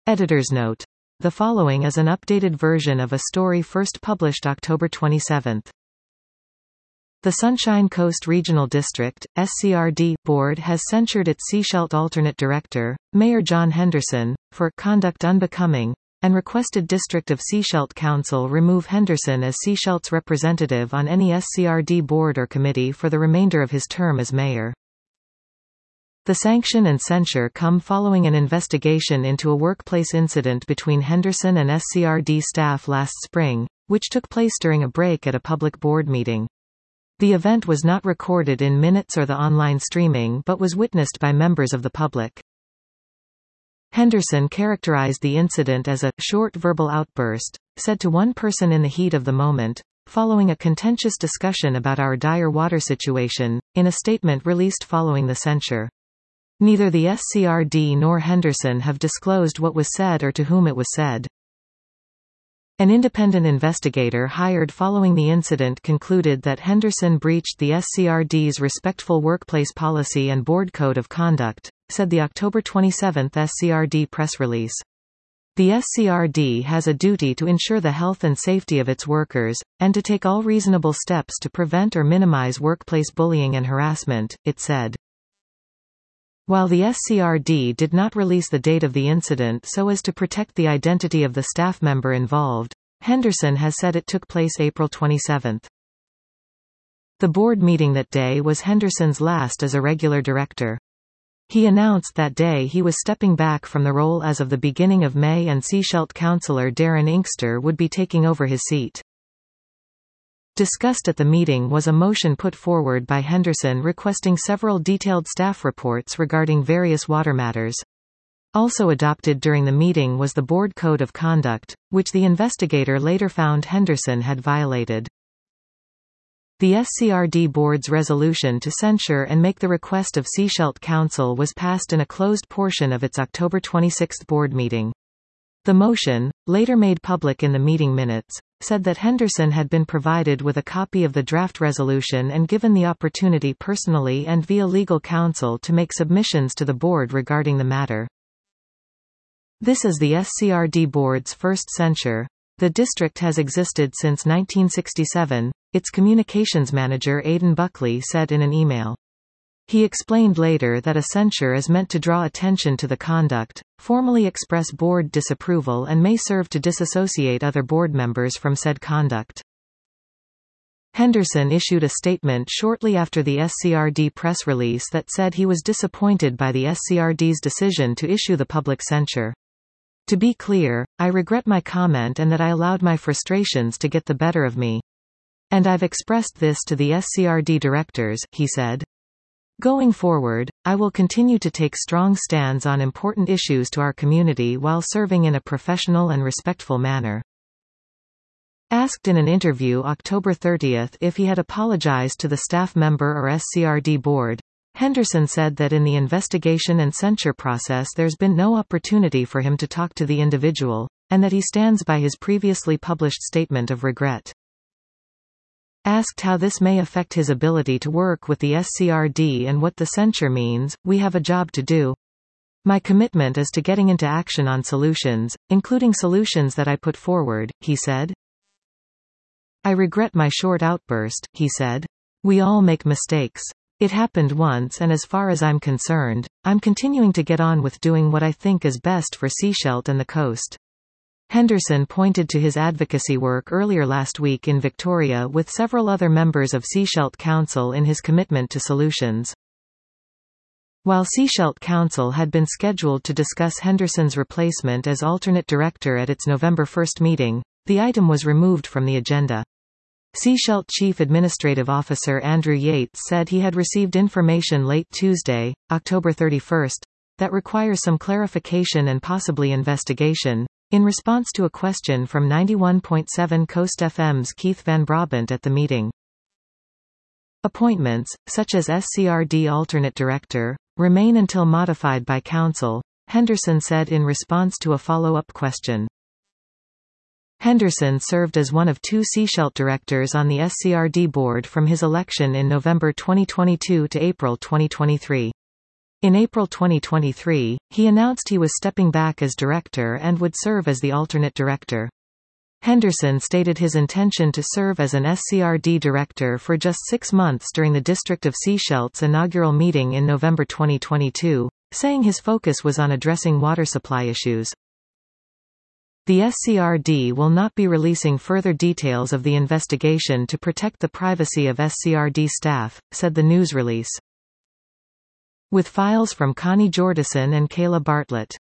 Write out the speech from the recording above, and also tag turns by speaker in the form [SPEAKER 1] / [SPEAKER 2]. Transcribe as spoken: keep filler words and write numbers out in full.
[SPEAKER 1] Editor's note. The following is an updated version of a story first published October twenty-seventh. The Sunshine Coast Regional District, S C R D, Board has censured its Sechelt alternate director, Mayor John Henderson, for conduct unbecoming, and requested District of Sechelt Council remove Henderson as Sechelt's representative on any S C R D board or committee for the remainder of his term as mayor. The sanction and censure come following an investigation into a workplace incident between Henderson and S C R D staff last spring, which took place during a break at a public board meeting. The event was not recorded in minutes or the online streaming but was witnessed by members of the public. Henderson characterized the incident as a short verbal outburst, said to one person in the heat of the moment, following a contentious discussion about our dire water situation, in a statement released following the censure. Neither the S C R D nor Henderson have disclosed what was said or to whom it was said. An independent investigator hired following the incident concluded that Henderson breached the S C R D's Respectful Workplace Policy and Board Code of Conduct, said the October twenty-seventh S C R D press release. The S C R D has a duty to ensure the health and safety of its workers, and to take all reasonable steps to prevent or minimize workplace bullying and harassment, it said. While the S C R D did not release the date of the incident so as to protect the identity of the staff member involved, Henderson has said it took place April twenty-seventh. The board meeting that day was Henderson's last as a regular director. He announced that day he was stepping back from the role as of the beginning of May and Sechelt councillor Darren Inkster would be taking over his seat. Discussed at the meeting was a motion put forward by Henderson requesting several detailed staff reports regarding various water matters. Also adopted during the meeting was the Board Code of Conduct, which the investigator later found Henderson had violated. The S C R D Board's resolution to censure and make the request of Sechelt Council was passed in a closed portion of its October twenty-sixth board meeting. The motion, later made public in the meeting minutes, said that Henderson had been provided with a copy of the draft resolution and given the opportunity personally and via legal counsel to make submissions to the board regarding the matter. This is the S C R D Board's first censure. The district has existed since nineteen sixty-seven, its communications manager Aidan Buckley said in an email. He explained later that a censure is meant to draw attention to the conduct, formally express board disapproval and may serve to disassociate other board members from said conduct. Henderson issued a statement shortly after the S C R D press release that said he was disappointed by the S C R D's decision to issue the public censure. To be clear, I regret my comment and that I allowed my frustrations to get the better of me. And I've expressed this to the S C R D directors, he said. Going forward, I will continue to take strong stands on important issues to our community while serving in a professional and respectful manner. Asked in an interview October thirtieth if he had apologized to the staff member or S C R D board, Henderson said that in the investigation and censure process there's been no opportunity for him to talk to the individual, and that he stands by his previously published statement of regret. Asked how this may affect his ability to work with the S C R D and what the censure means, we have a job to do. My commitment is to getting into action on solutions, including solutions that I put forward, he said. I regret my short outburst, he said. We all make mistakes. It happened once and as far as I'm concerned, I'm continuing to get on with doing what I think is best for Sechelt and the coast. Henderson pointed to his advocacy work earlier last week in Victoria with several other members of Sechelt Council in his commitment to solutions. While Sechelt Council had been scheduled to discuss Henderson's replacement as alternate director at its November first meeting, the item was removed from the agenda. Sechelt Chief Administrative Officer Andrew Yates said he had received information late Tuesday, October thirty-first, that requires some clarification and possibly investigation, in response to a question from ninety-one point seven Coast F M's Keith Van Brabant at the meeting. Appointments, such as S C R D alternate director, remain until modified by Council, Henderson said in response to a follow-up question. Henderson served as one of two Sechelt directors on the S C R D board from his election in November twenty twenty-two to April twenty twenty-three. In April twenty twenty-three, he announced he was stepping back as director and would serve as the alternate director. Henderson stated his intention to serve as an S C R D director for just six months during the District of Sechelt's inaugural meeting in November twenty twenty-two, saying his focus was on addressing water supply issues. The S C R D will not be releasing further details of the investigation to protect the privacy of S C R D staff, said the news release. With files from Connie Jordison and Kayla Bartlett.